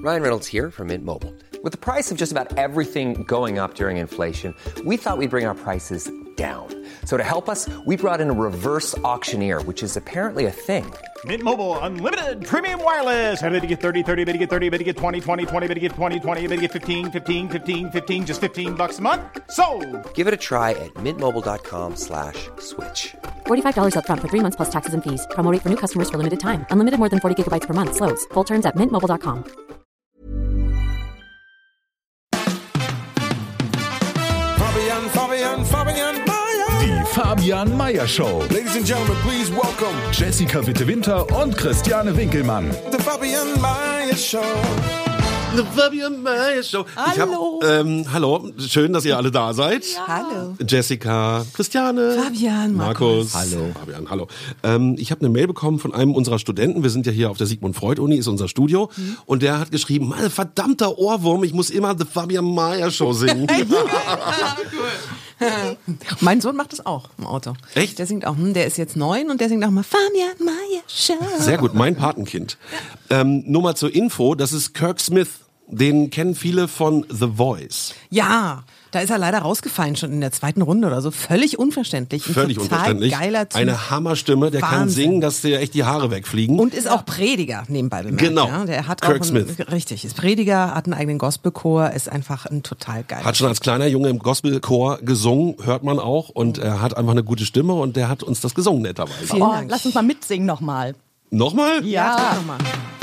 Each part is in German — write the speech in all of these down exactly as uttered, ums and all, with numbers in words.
Ryan Reynolds here from Mint Mobile. With the price of just about everything going up during inflation, we thought we'd bring our prices down. So to help us, we brought in a reverse auctioneer, which is apparently a thing. Mint Mobile Unlimited Premium Wireless. How to get thirty, thirty, how to get thirty, how to get twenty, twenty, twenty, how to get twenty, twenty, how to get fifteen, fifteen, fifteen, fifteen, just fifteen bucks a month? Sold! Give it a try at mintmobile.com slash switch. forty-five dollars up front for three months plus taxes and fees. Promo rate for new customers for limited time. Unlimited more than forty gigabytes per month. Slows full terms at mint mobile dot com. Fabian, Fabian, Fabian Meyer. Die Fabian Meyer Show. Ladies and gentlemen, please welcome Jessica Witte-Winter und Christiane Winkelmann. The Fabian Meyer Show. The Fabian Meyer Show. Hallo. Ich hab, ähm, hallo, schön, dass ihr alle da seid. Ja. Hallo. Jessica, Christiane, Fabian, Markus. Markus. Hallo. Fabian, hallo. Ähm, ich habe eine Mail bekommen von einem unserer Studenten. Wir sind ja hier auf der Sigmund Freud Uni, ist unser Studio. Mhm. Und der hat geschrieben, Mann, verdammter Ohrwurm, ich muss immer The Fabian Meyer Show singen. Mein Sohn macht das auch im Auto. Echt? Der singt auch, hm, der ist jetzt neun und der singt auch mal Fabian Meyer Show. Sehr gut, mein Patenkind. Ähm, nur mal zur Info, das ist Kirk Smith. Den kennen viele von The Voice. Ja, da ist er leider rausgefallen, schon in der zweiten Runde oder so. Völlig unverständlich. Ein Völlig total unverständlich. Geiler Typ. Eine Hammerstimme, der Wahnsinn. kann singen, dass dir echt die Haare wegfliegen. Und ist auch Prediger, nebenbei bemerkt. Genau. Ja, der hat Kirk auch Smith. einen, richtig, ist Prediger, hat einen eigenen Gospelchor, ist einfach ein total geiler. Hat schon als kleiner Junge im Gospelchor gesungen, hört man auch. Und er hat einfach eine gute Stimme und der hat uns das gesungen, netterweise. Vielen Oh, Dank. lass uns mal mitsingen nochmal. Nochmal? Ja, ja. Nochmal.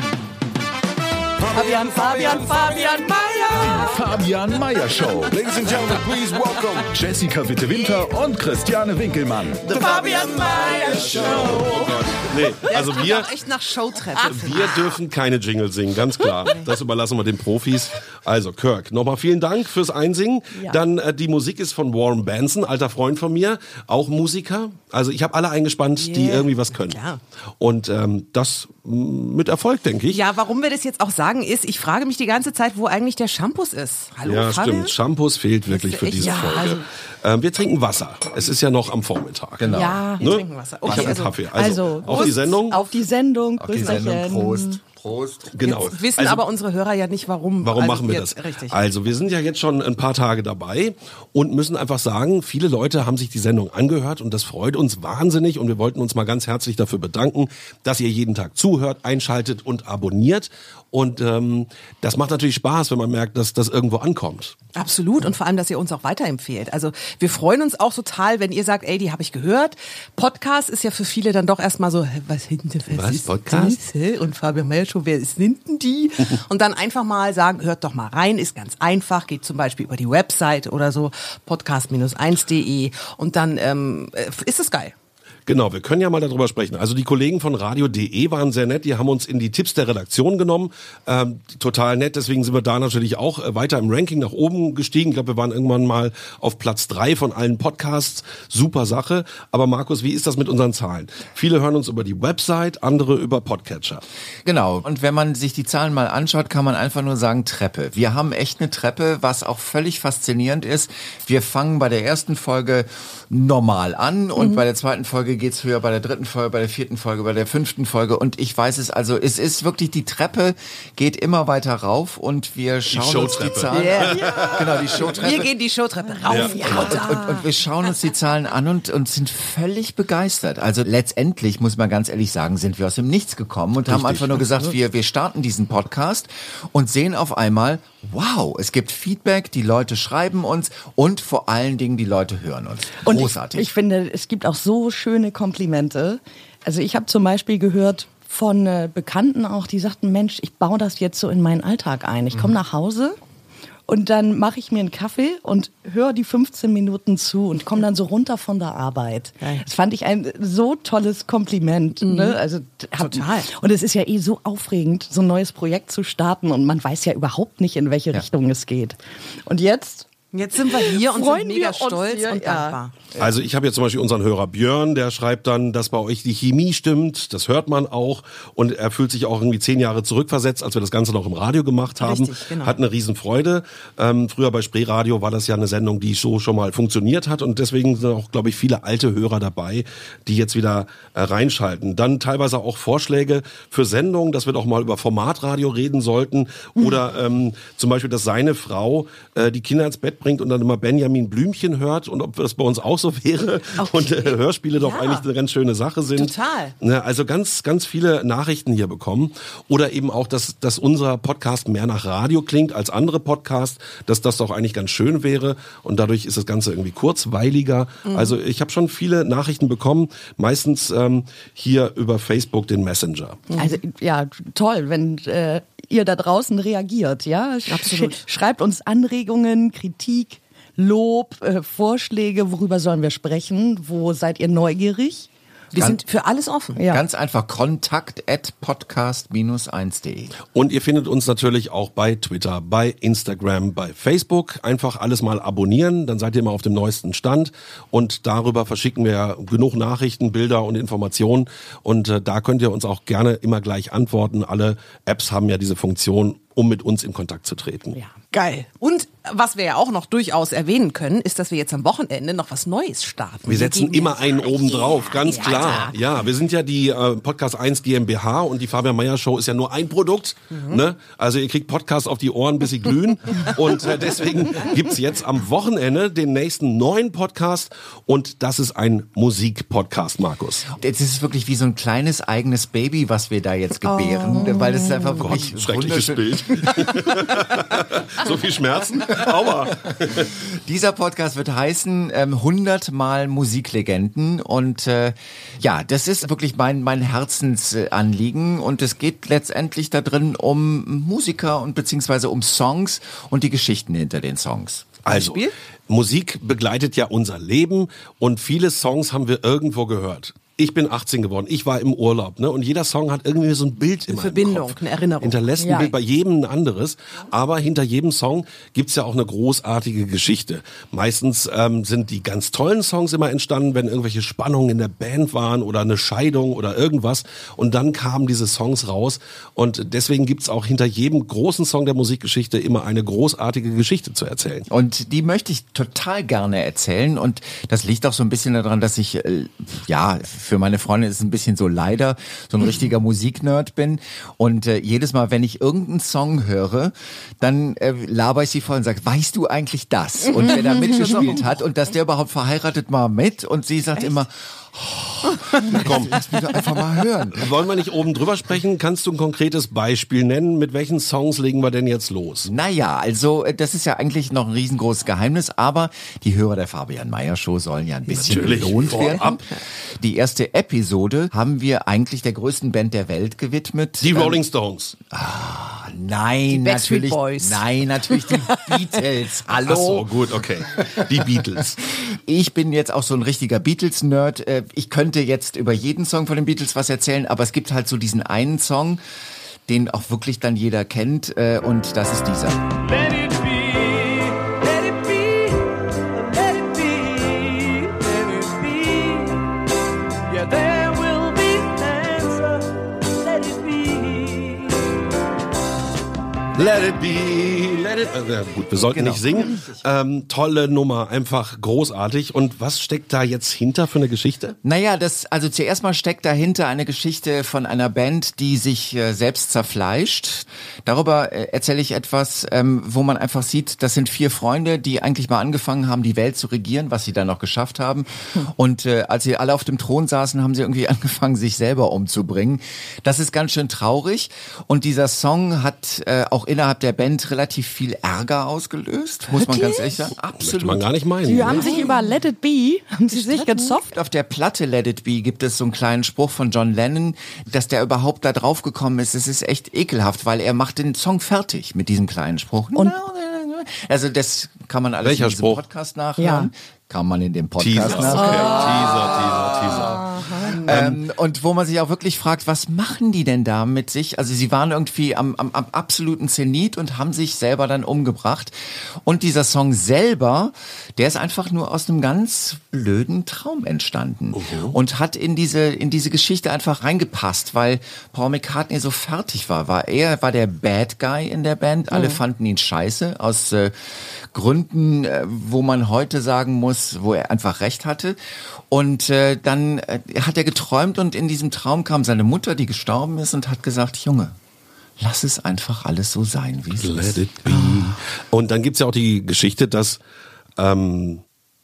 Fabian, Fabian, Fabian Meyer. Fabian Meyer Show. Ladies and gentlemen, please welcome Jessica Witte-Winter und Christiane Winkelmann. The Fabian Meyer Show. Nee, also Das wir, klingt auch echt nach Showtreppe. wir dürfen keine Jingle singen, ganz klar. Das überlassen wir den Profis. Also Kirk, nochmal vielen Dank fürs Einsingen. Ja. Dann äh, die Musik ist von Warren Benson, alter Freund von mir, auch Musiker. Also ich habe alle eingespannt, Yeah. die irgendwie was können. Klar. Und ähm, das m, mit Erfolg, denke ich. Ja, warum wir das jetzt auch sagen ist, ich frage mich die ganze Zeit, wo eigentlich der Shampoos ist. Hallo, Ja, Fabian? stimmt. Shampoos fehlt wirklich für echt- diese ja, Folge. also- ähm, wir trinken Wasser. Es ist ja noch am Vormittag. Genau. Ja, Wir Ne? trinken Wasser. Ich Okay, habe einen also, Kaffee. Also, also auf die Sendung. Auf die Sendung. Auf die Sendung. Grüßerchen. Prost. Prost. Genau. jetzt wissen Also, aber unsere Hörer ja nicht, warum. Warum also machen wir jetzt, das? Richtig. Also wir sind ja jetzt schon ein paar Tage dabei und müssen einfach sagen, viele Leute haben sich die Sendung angehört und das freut uns wahnsinnig und wir wollten uns mal ganz herzlich dafür bedanken, dass ihr jeden Tag zuhört, einschaltet und abonniert. Und ähm, das macht natürlich Spaß, wenn man merkt, dass das irgendwo ankommt. Absolut und vor allem, dass ihr uns auch weiterempfehlt. Also wir freuen uns auch total, wenn ihr sagt, ey, die habe ich gehört. Podcast ist ja für viele dann doch erstmal so, hä, was, was, Was, ist Podcast? das? Hä? Und Fabian Meyer Show, wer sind denn die? Und dann einfach mal sagen, hört doch mal rein, ist ganz einfach, geht zum Beispiel über die Website oder so, podcast eins punkt de und dann ähm, ist es geil. Genau, wir können ja mal darüber sprechen. Also die Kollegen von radio punkt de waren sehr nett, die haben uns in die Tipps der Redaktion genommen. Ähm, total nett, deswegen sind wir da natürlich auch äh, weiter im Ranking nach oben gestiegen. Ich glaube, wir waren irgendwann mal auf Platz drei von allen Podcasts. Super Sache. Aber Markus, wie ist das mit unseren Zahlen? Viele hören uns über die Website, andere über Podcatcher. Genau. Und wenn man sich die Zahlen mal anschaut, kann man einfach nur sagen Treppe. Wir haben echt eine Treppe, was auch völlig faszinierend ist. Wir fangen bei der ersten Folge normal an und mhm. bei der zweiten Folge geht's höher, bei der dritten Folge, bei der vierten Folge, bei der fünften Folge und ich weiß es, also es ist wirklich, die Treppe geht immer weiter rauf und wir schauen uns die Zahlen Yeah. an. Genau, die Showtreppe. Wir gehen die Showtreppe rauf. Ja. Ja. Und, und, und wir schauen uns die Zahlen an und, und sind völlig begeistert. Also letztendlich, muss man ganz ehrlich sagen, sind wir aus dem Nichts gekommen und haben einfach nur gesagt, wir, wir starten diesen Podcast und sehen auf einmal, wow, es gibt Feedback, die Leute schreiben uns und vor allen Dingen die Leute hören uns. Und Großartig. ich, ich finde, es gibt auch so schöne Komplimente. Also ich habe zum Beispiel gehört von äh, Bekannten auch, die sagten, Mensch, ich baue das jetzt so in meinen Alltag ein. Ich komme nach Hause und dann mache ich mir einen Kaffee und höre die fünfzehn Minuten zu und komme dann so runter von der Arbeit. Geil. Das fand ich ein so tolles Kompliment. Mhm. Ne? Also, hab, Total. Und es ist ja eh so aufregend, so ein neues Projekt zu starten und man weiß ja überhaupt nicht, in welche Ja. Richtung es geht. Und jetzt Jetzt sind wir hier und Freuen sind mega wir uns stolz hier, und ja. dankbar. Also ich habe jetzt zum Beispiel unseren Hörer Björn, der schreibt dann, dass bei euch die Chemie stimmt, das hört man auch und er fühlt sich auch irgendwie zehn Jahre zurückversetzt, als wir das Ganze noch im Radio gemacht haben. Richtig, genau. Hat eine Riesenfreude. Ähm, früher bei Spreeradio war das ja eine Sendung, die so schon mal funktioniert hat und deswegen sind auch, glaube ich, viele alte Hörer dabei, die jetzt wieder äh, reinschalten. Dann teilweise auch Vorschläge für Sendungen, dass wir doch mal über Formatradio reden sollten oder ähm, zum Beispiel, dass seine Frau äh, die Kinder ins Bett bringt und dann immer Benjamin Blümchen hört und ob das bei uns auch so wäre Okay. und äh, Hörspiele doch Ja. eigentlich eine ganz schöne Sache sind. Total. Ne, also ganz, ganz viele Nachrichten hier bekommen oder eben auch, dass, dass unser Podcast mehr nach Radio klingt als andere Podcasts, dass das doch eigentlich ganz schön wäre und dadurch ist das Ganze irgendwie kurzweiliger. Mhm. Also ich habe schon viele Nachrichten bekommen, meistens ähm, hier über Facebook, den Messenger. Also ja, toll, wenn äh, ihr da draußen reagiert, ja? Sch Absolut. Schreibt uns Anregungen, Kritik, Lob, äh, Vorschläge, worüber sollen wir sprechen? Wo seid ihr neugierig? Wir Ganz- sind für alles offen. Ja. Ganz einfach kontakt at podcast eins punkt de. Und ihr findet uns natürlich auch bei Twitter, bei Instagram, bei Facebook. Einfach alles mal abonnieren, dann seid ihr immer auf dem neuesten Stand. Und darüber verschicken wir ja genug Nachrichten, Bilder und Informationen. Und äh, da könnt ihr uns auch gerne immer gleich antworten. Alle Apps haben ja diese Funktion, um mit uns in Kontakt zu treten. Ja, geil. Und was wir ja auch noch durchaus erwähnen können, ist, dass wir jetzt am Wochenende noch was Neues starten. Wir setzen gehen immer jetzt- einen oben drauf, ganz Ja, klar. klar. Ja, wir sind ja die äh, Podcast eins GmbH und die Fabian Meyer Show ist ja nur ein Produkt. Mhm. Ne? Also ihr kriegt Podcasts auf die Ohren, bis sie glühen. Und äh, deswegen gibt's jetzt am Wochenende den nächsten neuen Podcast und das ist ein Musikpodcast, Markus. Jetzt ist es wirklich wie so ein kleines eigenes Baby, was wir da jetzt gebären, weil das ist einfach wirklich Schreckliches wunderschön. Bild. So viel Schmerzen, aber Dieser Podcast wird heißen ähm, hundert Mal Musiklegenden und äh, ja, das ist wirklich mein mein Herzensanliegen und es geht letztendlich da drin um Musiker und beziehungsweise um Songs und die Geschichten hinter den Songs. Also, Musik begleitet ja unser Leben und viele Songs haben wir irgendwo gehört. Ich bin achtzehn geworden, ich war im Urlaub, ne? Und jeder Song hat irgendwie so ein Bild in meinem Verbindung, Kopf. eine Erinnerung. Hinterlässt ein Ja. Bild, bei jedem ein anderes. Aber hinter jedem Song gibt's ja auch eine großartige Geschichte. Meistens ähm, sind die ganz tollen Songs immer entstanden, wenn irgendwelche Spannungen in der Band waren oder eine Scheidung oder irgendwas. Und dann kamen diese Songs raus. Und deswegen gibt's auch hinter jedem großen Song der Musikgeschichte immer eine großartige Geschichte zu erzählen. Und die möchte ich total gerne erzählen und das liegt auch so ein bisschen daran, dass ich, äh, ja, für meine Freundin ist es ein bisschen so leider, so ein richtiger Musiknerd bin und äh, jedes Mal, wenn ich irgendeinen Song höre, dann äh, laber ich sie voll und sage, weißt du eigentlich das? Und wer da mitgespielt hat und dass der überhaupt verheiratet war mit und sie sagt immer, oh, komm, lass mich doch einfach mal hören. Wollen wir nicht oben drüber sprechen? Kannst du ein konkretes Beispiel nennen? Mit welchen Songs legen wir denn jetzt los? Naja, also äh, das ist ja eigentlich noch ein riesengroßes Geheimnis, aber die Hörer der Fabian Meyer Show sollen ja ein bisschen Natürlich, belohnt vorab. werden. Die erste Episode haben wir eigentlich der größten Band der Welt gewidmet. Die Ähm, Rolling Stones. Nein, Backstreet natürlich. Boys. Nein, natürlich die Beatles. Hallo. Ach so, gut, okay. Die Beatles. Ich bin jetzt auch so ein richtiger Beatles-Nerd. Äh, Ich könnte jetzt über jeden Song von den Beatles was erzählen, aber es gibt halt so diesen einen Song, den auch wirklich dann jeder kennt, äh, und das ist dieser. Let it be, let it be, let it be, let it be. Yeah, there will be an answer. Let it be. Let it be, let it... Also, ja, gut, wir sollten Genau. nicht singen. Ähm, tolle Nummer, einfach großartig. Und was steckt da jetzt hinter für eine Geschichte? Naja, das, also zuerst mal steckt dahinter eine Geschichte von einer Band, die sich äh, selbst zerfleischt. Darüber äh, erzähle ich etwas, ähm, wo man einfach sieht, das sind vier Freunde, die eigentlich mal angefangen haben, die Welt zu regieren, was sie dann noch geschafft haben. Und äh, als sie alle auf dem Thron saßen, haben sie irgendwie angefangen, sich selber umzubringen. Das ist ganz schön traurig. Und dieser Song hat äh, auch innerhalb der Band relativ viel Ärger ausgelöst, muss man ganz ehrlich sagen. Absolut. Möchte man gar nicht meinen. Sie ne? haben sich über Let It Be, haben sie sich gezopft? Auf der Platte Let It Be gibt es so einen kleinen Spruch von John Lennon, dass der überhaupt da drauf gekommen ist. Es ist echt ekelhaft, weil er macht den Song fertig mit diesem kleinen Spruch. Und- also das kann man alles Welcher in diesem Spruch? Podcast nachhören. kann man in dem Podcast Teaser, nachhören. okay. Teaser, Teaser, Teaser. Ähm, und wo man sich auch wirklich fragt, was machen die denn da mit sich? Also sie waren irgendwie am, am, am absoluten Zenit und haben sich selber dann umgebracht. Und dieser Song selber, der ist einfach nur aus einem ganz blöden Traum entstanden. Uh-huh. Und hat in diese, in diese Geschichte einfach reingepasst, weil Paul McCartney so fertig war. war er war der Bad Guy in der Band. Alle uh-huh. fanden ihn scheiße aus äh, Gründen, äh, wo man heute sagen muss, wo er einfach recht hatte. Und äh, dann äh, hat er geträumt und in diesem Traum kam seine Mutter, die gestorben ist, und hat gesagt, Junge, lass es einfach alles so sein, wie es Let ist. it be. Und dann gibt's ja auch die Geschichte, dass ähm,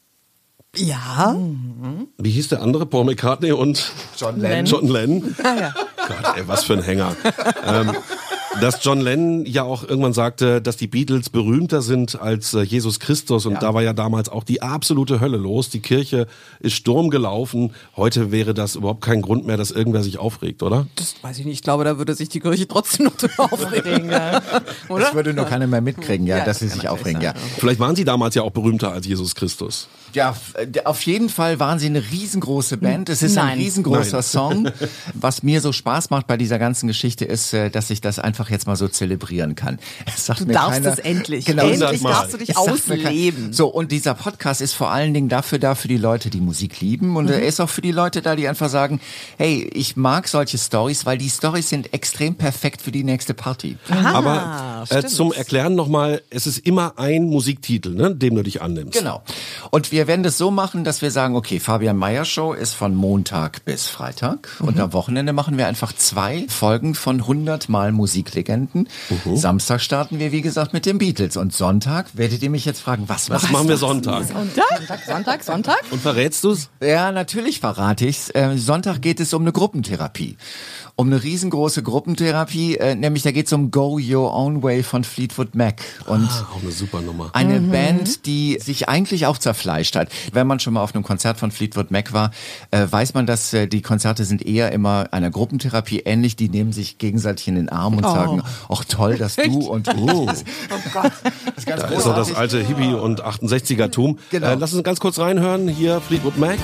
Ja. wie hieß der andere? Paul McCartney und John Lennon. John Lennon. Ah, ja. Gott, ey, was für ein Hänger. ähm, dass John Lennon ja auch irgendwann sagte, dass die Beatles berühmter sind als äh, Jesus Christus, und ja. da war ja damals auch die absolute Hölle los. Die Kirche ist Sturm gelaufen. Heute wäre das überhaupt kein Grund mehr, dass irgendwer sich aufregt, oder? Das weiß ich nicht. Ich glaube, da würde sich die Kirche trotzdem noch drüber aufregen. Ja. Oder? Das würde nur keiner mehr mitkriegen, ja, Ja, dass das sie sich kann aufregen, ja. natürlich Vielleicht waren sie damals ja auch berühmter als Jesus Christus. Ja, f- auf jeden Fall waren sie eine riesengroße Band. Es ist Nein. ein riesengroßer Nein. Song. Was mir so Spaß macht bei dieser ganzen Geschichte ist, äh, dass ich das einfach jetzt mal so zelebrieren kann. Es sagt Du mir darfst keiner, es endlich. Genau, Endlich sag mal. darfst du dich Es sagt mir kein- ausleben. So, und dieser Podcast ist vor allen Dingen dafür da, für die Leute, die Musik lieben. Und er ist auch für die Leute da, die einfach sagen, hey, ich mag solche Stories, weil die Stories sind extrem perfekt für die nächste Party. Aber äh, stimmt. zum Erklären nochmal, es ist immer ein Musiktitel, ne, dem du dich annimmst. Genau. Und wir werden das so machen, dass wir sagen, okay, Fabian Meyer Show ist von Montag bis Freitag. Mhm. Und am Wochenende machen wir einfach zwei Folgen von hundert Mal Musiklegenden. Mhm. Samstag starten wir, wie gesagt, mit den Beatles. Und Sonntag werdet ihr mich jetzt fragen, was, Was was machen wir Sonntag? Sonntag, Sonntag, Sonntag. Und verrätst du's? Ja, natürlich verrate ich's. Äh, Sonntag geht es um eine Gruppentherapie. Um eine riesengroße Gruppentherapie, äh, nämlich da geht's um Go Your Own Way von Fleetwood Mac. Und Ah, auch eine super Nummer. eine Band, die sich eigentlich auch zerfleischt hat. Wenn man schon mal auf einem Konzert von Fleetwood Mac war, äh, weiß man, dass äh, die Konzerte sind eher immer einer Gruppentherapie ähnlich. Die nehmen sich gegenseitig in den Arm und sagen, ach toll, dass du und du. Oh. Das, oh Gott. Das ist ganz Da ist noch das großartig. alte Hippie- und achtundsechziger-Tum. Genau. Äh, lass uns ganz kurz reinhören. Hier Fleetwood Mac.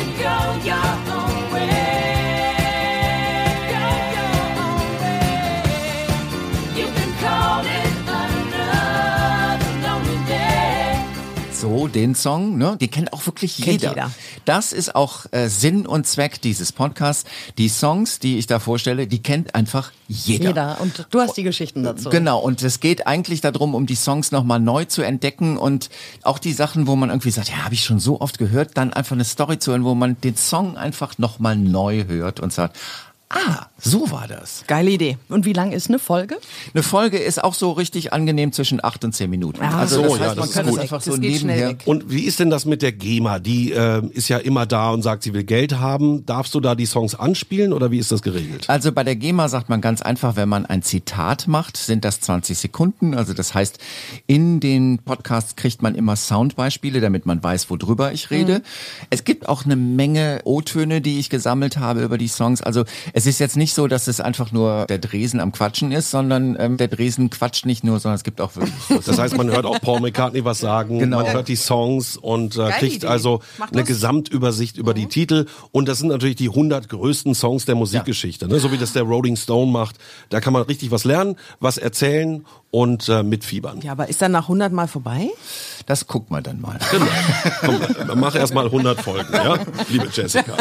So, den Song, ne, den kennt auch wirklich Kennt jeder. jeder. Das ist auch äh, Sinn und Zweck dieses Podcasts. Die Songs, die ich da vorstelle, die kennt einfach jeder. Jeder. Und du hast die Geschichten dazu. Genau, und es geht eigentlich darum, um die Songs nochmal neu zu entdecken und auch die Sachen, wo man irgendwie sagt, ja, habe ich schon so oft gehört, dann einfach eine Story zu hören, wo man den Song einfach nochmal neu hört und sagt, ah, so war das. Geile Idee. Und wie lang ist eine Folge? Eine Folge ist auch so richtig angenehm zwischen acht und zehn Minuten. Ah, also so, das ja, heißt, das man ist kann gut. es einfach Das so geht schnell nebenher. weg. Und wie ist denn das mit der GEMA? Die äh, ist ja immer da und sagt, sie will Geld haben. Darfst du da die Songs anspielen oder wie ist das geregelt? Also bei der GEMA sagt man ganz einfach, wenn man ein Zitat macht, sind das zwanzig Sekunden. Also das heißt, in den Podcasts kriegt man immer Soundbeispiele, damit man weiß, worüber ich rede. Mhm. Es gibt auch eine Menge O-Töne, die ich gesammelt habe über die Songs. Also es ist jetzt nicht so, dass es einfach nur der Dresen am Quatschen ist, sondern ähm, der Dresen quatscht nicht nur, sondern es gibt auch wirklich... Das heißt, man hört auch Paul McCartney was sagen, Genau. man hört die Songs und äh, Geile kriegt Idee. also Mach eine das. Gesamtübersicht über die Titel. Und das sind natürlich die hundert größten Songs der Musikgeschichte, ne? So wie das der Rolling Stone macht. Da kann man richtig was lernen, was erzählen und äh, mitfiebern. Ja, aber ist dann nach hundert Mal vorbei? Das guckt man dann mal. Genau. Komm, mach erst mal hundert Folgen, ja, liebe Jessica.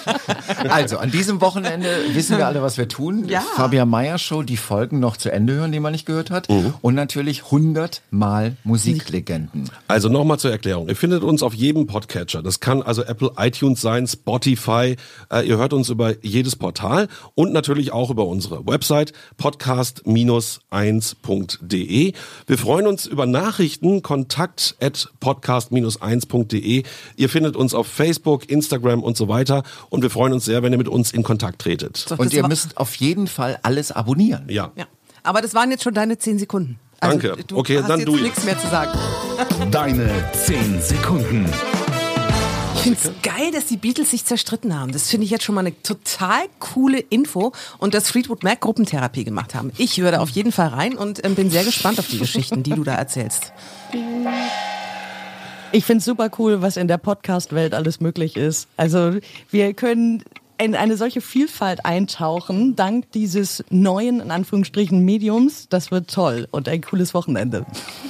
Also, an diesem Wochenende wissen wir alle, was wir tun. Ja. Fabian Meyer Show, die Folgen noch zu Ende hören, die man nicht gehört hat. Und natürlich hundert Mal Musiklegenden. Also nochmal zur Erklärung. Ihr findet uns auf jedem Podcatcher. Das kann also Apple, iTunes sein, Spotify. Äh, ihr hört uns über jedes Portal und natürlich auch über unsere Website podcast eins punkt de. Wir freuen uns über Nachrichten, kontakt at podcast eins punkt de. Ihr findet uns auf Facebook, Instagram und so weiter. Und wir freuen uns sehr, wenn ihr mit uns in Kontakt tretet. Doch, Und das ihr war- müsst auf jeden Fall alles abonnieren. Ja. Ja. Aber das waren jetzt schon deine zehn Sekunden. Also, Danke. Du Okay, hast dann jetzt du jetzt. nichts mehr zu sagen. Deine zehn Sekunden. Ich finde es geil, dass die Beatles sich zerstritten haben. Das finde ich jetzt schon mal eine total coole Info und dass Fleetwood Mac Gruppentherapie gemacht haben. Ich höre da auf jeden Fall rein und ähm, bin sehr gespannt auf die Geschichten, die du da erzählst. Ich finde es super cool, was in der Podcast-Welt alles möglich ist. Also wir können in eine solche Vielfalt eintauchen, dank dieses neuen, in Anführungsstrichen, Mediums. Das wird toll und ein cooles Wochenende.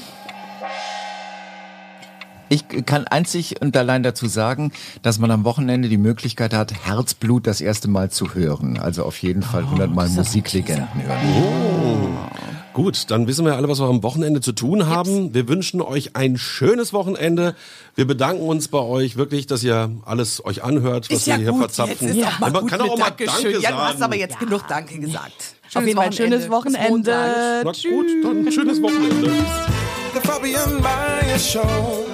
Ich kann einzig und allein dazu sagen, dass man am Wochenende die Möglichkeit hat, Herzblut das erste Mal zu hören. Also auf jeden Fall hundertmal Musiklegenden hören. Oh. Gut, dann wissen wir alle, was wir am Wochenende zu tun haben. Wir wünschen euch ein schönes Wochenende. Wir bedanken uns bei euch wirklich, dass ihr alles euch anhört, was ist ja wir hier gut, verzapfen. Jetzt ist auch mal man gut kann auch mit mal Dankeschön. Danke Ja, du hast sagen. aber jetzt genug Danke gesagt. Auf jeden Fall ein schönes Wochenende. Na gut, dann schönes Wochenende. The Fabian Meyer Show.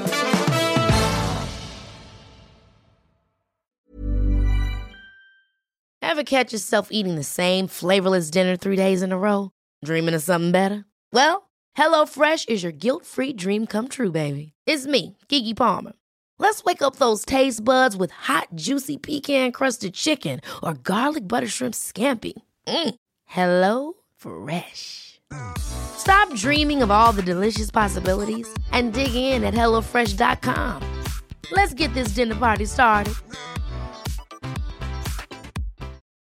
Ever catch yourself eating the same flavorless dinner three days in a row? Dreaming of something better? Well, HelloFresh is your guilt-free dream come true, baby. It's me, Keke Palmer. Let's wake up those taste buds with hot, juicy pecan-crusted chicken or garlic butter shrimp scampi. Mm. Hello Fresh. Stop dreaming of all the delicious possibilities and dig in at hello fresh dot com. Let's get this dinner party started.